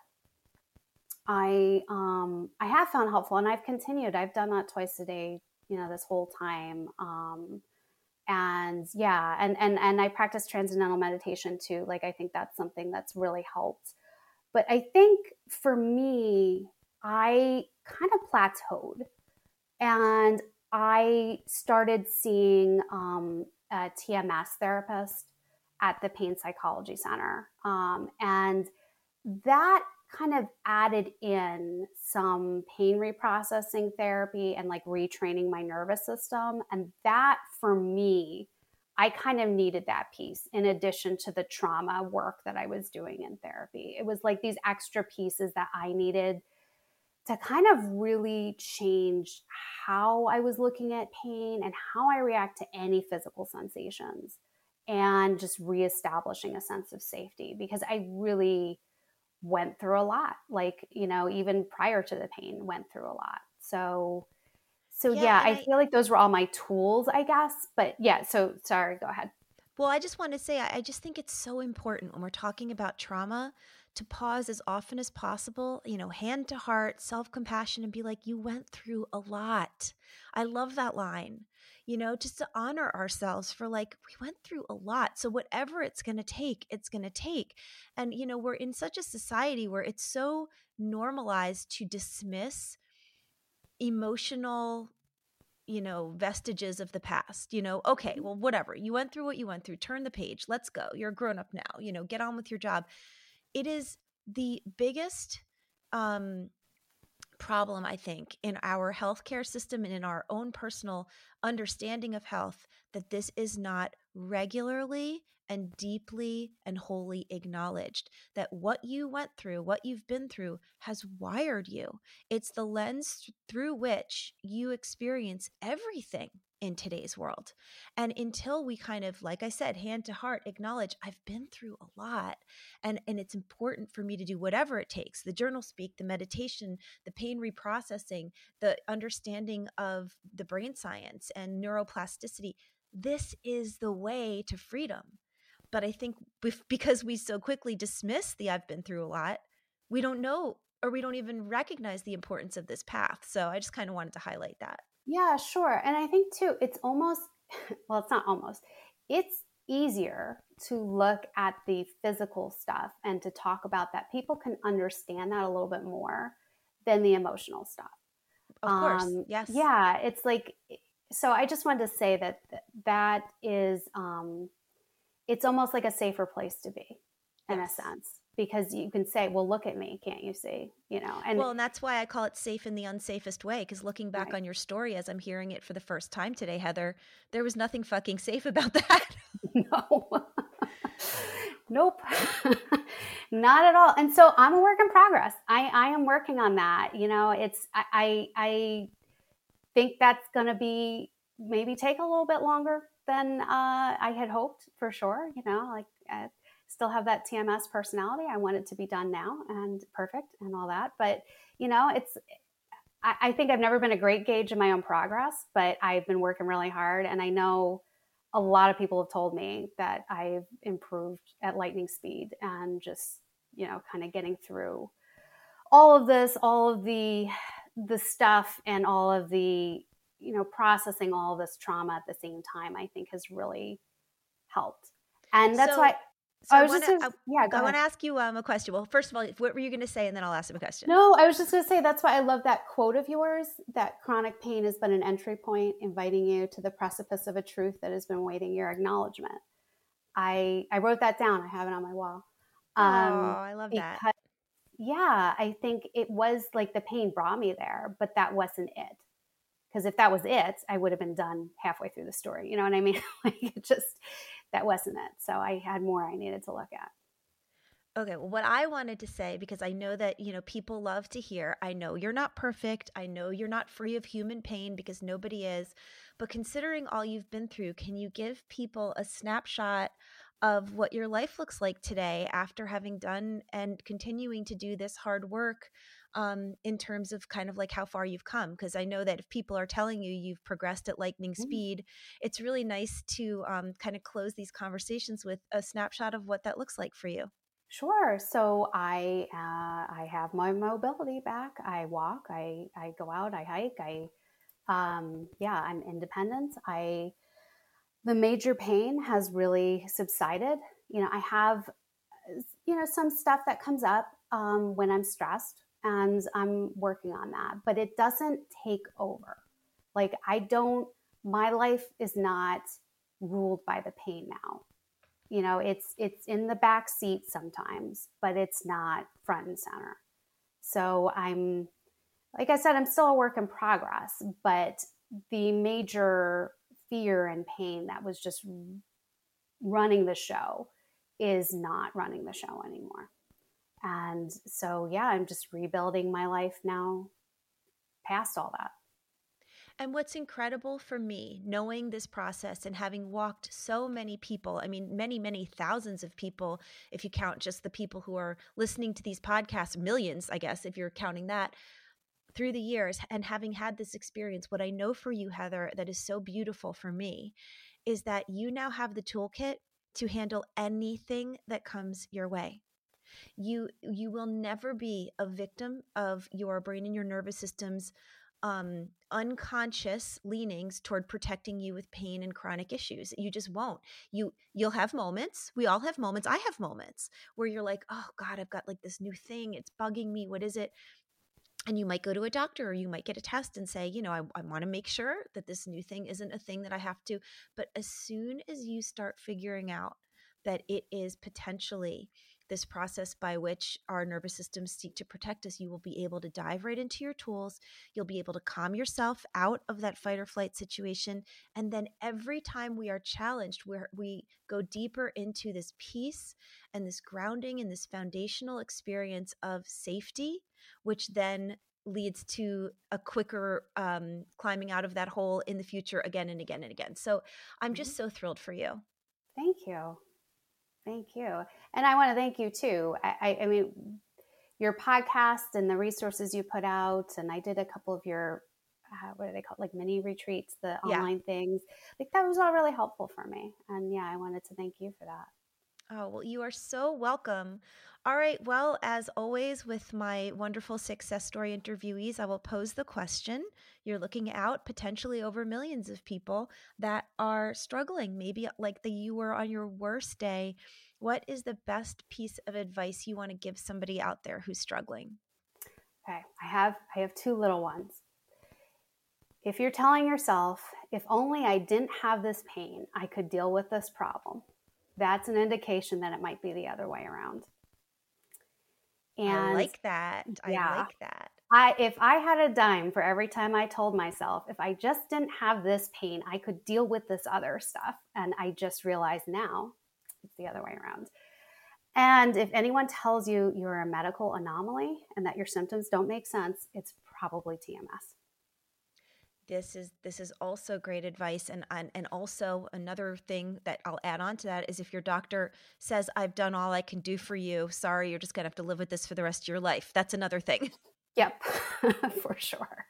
I have found helpful, and I've continued. I've done that twice a day, this whole time. And yeah, and I practice transcendental meditation too. Like I think that's something that's really helped. But I think for me, I kind of plateaued, and I started seeing a TMS therapist at the Pain Psychology Center, and that kind of added in some pain reprocessing therapy and like retraining my nervous system. And that for me, I kind of needed that piece in addition to the trauma work that I was doing in therapy. It was like these extra pieces that I needed to kind of really change how I was looking at pain and how I react to any physical sensations, and just reestablishing a sense of safety, because I really went through a lot, like even prior to the pain, went through a lot. So Yeah, yeah, and I feel like those were all my tools, I guess. But yeah, so sorry, go ahead. well, I just want to say, I just think it's so important when we're talking about trauma to pause as often as possible, hand to heart, self compassion, and be like, you went through a lot. I love that line, just to honor ourselves for like, we went through a lot. So whatever it's going to take, it's going to take. And, we're in such a society where it's so normalized to dismiss emotional vestiges of the past, okay, well, whatever. You went through what you went through. Turn the page. Let's go. You're a grown up now, get on with your job. It is the biggest problem, I think, in our healthcare system and in our own personal understanding of health, that this is not regularly and deeply and wholly acknowledged. That what you went through, what you've been through, has wired you. It's the lens through which you experience everything in today's world. And until we kind of, like I said, hand to heart, acknowledge I've been through a lot, and it's important for me to do whatever it takes, the journal speak, the meditation, the pain reprocessing, the understanding of the brain science and neuroplasticity. This is the way to freedom. But I think because we so quickly dismiss the I've been through a lot, we don't know, or we don't even recognize the importance of this path. So I just kind of wanted to highlight that. Yeah, sure. And I think too, it's almost, well, it's not almost, it's easier to look at the physical stuff and to talk about that. People can understand that a little bit more than the emotional stuff. Of course. Yes. Yeah, it's like, so I just wanted to say that that is, it's almost like a safer place to be in a Yes. sense, because you can say, well, look at me, can't you see, And that's why I call it safe in the unsafest way. Because looking back right. on your story as I'm hearing it for the first time today, Heather, there was nothing fucking safe about that. No. Nope. Not at all. And so I'm a work in progress. I am working on that. I think that's going to be maybe take a little bit longer than I had hoped, for sure. Like I still have that TMS personality. I want it to be done now and perfect and all that. But, I think I've never been a great gauge of my own progress, but I've been working really hard. And I know a lot of people have told me that I've improved at lightning speed, and just, kind of getting through all of this, all of the stuff, and all of the, processing all of this trauma at the same time, I think has really helped. And that's why So I was just, yeah, go I ahead. want to ask you a question. Well, first of all, what were you going to say? And then I'll ask him a question. No, I was just going to say that's why I love that quote of yours, that chronic pain has been an entry point, inviting you to the precipice of a truth that has been waiting your acknowledgement. I wrote that down. I have it on my wall. Oh, I love that. Because, yeah, I think it was like the pain brought me there, but that wasn't it. Because if that was it, I would have been done halfway through the story. You know what I mean? Like, it just, that wasn't it. So I had more I needed to look at. Okay, well, what I wanted to say, because I know that, people love to hear, I know you're not perfect. I know you're not free of human pain because nobody is. But considering all you've been through, can you give people a snapshot of what your life looks like today after having done and continuing to do this hard work, in terms of kind of like how far you've come? Because I know that if people are telling you you've progressed at lightning speed, it's really nice to kind of close these conversations with a snapshot of what that looks like for you. Sure. So I have my mobility back. I walk. I go out. I hike. I'm independent. The major pain has really subsided. I have some stuff that comes up when I'm stressed, and I'm working on that. But it doesn't take over. Like I don't. My life is not ruled by the pain now. It's in the back seat sometimes, but it's not front and center. So I'm, like I said, I'm still a work in progress, but the major fear and pain that was just running the show is not running the show anymore. And so, yeah, I'm just rebuilding my life now past all that. And what's incredible for me, knowing this process and having walked so many people, I mean, many, many thousands of people, if you count just the people who are listening to these podcasts, millions, I guess, if you're counting that, through the years, and having had this experience, what I know for you, Heather, that is so beautiful for me is that you now have the toolkit to handle anything that comes your way. You will never be a victim of your brain and your nervous system's unconscious leanings toward protecting you with pain and chronic issues. You just won't. You'll have moments. We all have moments. I have moments where you're like, oh God, I've got like this new thing. It's bugging me. What is it? And you might go to a doctor or you might get a test and say, I want to make sure that this new thing isn't a thing that I have to. But as soon as you start figuring out that it is potentially this process by which our nervous systems seek to protect us, you will be able to dive right into your tools. You'll be able to calm yourself out of that fight or flight situation. And then every time we are challenged, where we go deeper into this peace and this grounding and this foundational experience of safety, which then leads to a quicker climbing out of that hole in the future again and again and again. So I'm just so thrilled for you. Thank you. Thank you. And I want to thank you too. I mean, your podcast and the resources you put out, and I did a couple of your, what are they called? Like mini retreats, the online things. Like that was all really helpful for me. And yeah, I wanted to thank you for that. Oh, well, you are so welcome. All right. Well, as always, with my wonderful success story interviewees, I will pose the question. You're looking out potentially over millions of people that are struggling, maybe like you were on your worst day. What is the best piece of advice you want to give somebody out there who's struggling? Okay. I have two little ones. If you're telling yourself, if only I didn't have this pain, I could deal with this problem, that's an indication that it might be the other way around. And I like that. Yeah, I like that. If I had a dime for every time I told myself, if I just didn't have this pain, I could deal with this other stuff. And I just realized now it's the other way around. And if anyone tells you you're a medical anomaly and that your symptoms don't make sense, it's probably TMS. This is also great advice, and also another thing that I'll add on to that is if your doctor says I've done all I can do for you, sorry, you're just gonna have to live with this for the rest of your life. That's another thing. Yep, for sure.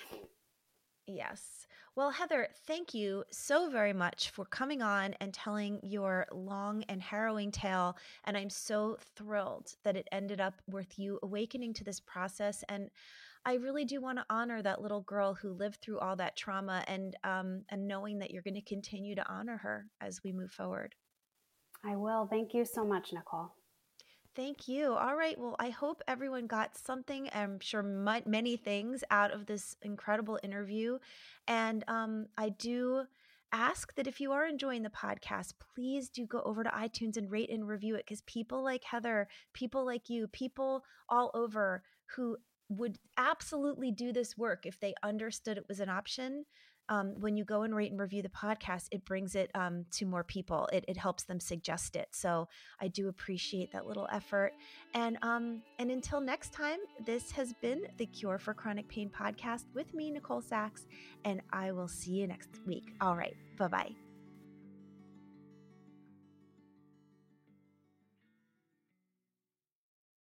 Yes. Well, Heather, thank you so very much for coming on and telling your long and harrowing tale. And I'm so thrilled that it ended up with you awakening to this process. And I really do want to honor that little girl who lived through all that trauma, and knowing that you're going to continue to honor her as we move forward. I will. Thank you so much, Nicole. Thank you. All right. Well, I hope everyone got something, I'm sure many things out of this incredible interview. And I do ask that if you are enjoying the podcast, please do go over to iTunes and rate and review it, because people like Heather, people like you, people all over who would absolutely do this work if they understood it was an option, when you go and rate and review the podcast, it brings it to more people. It helps them suggest it. So I do appreciate that little effort. And until next time, this has been the Cure for Chronic Pain podcast with me, Nicole Sachs, and I will see you next week. All right. Bye-bye.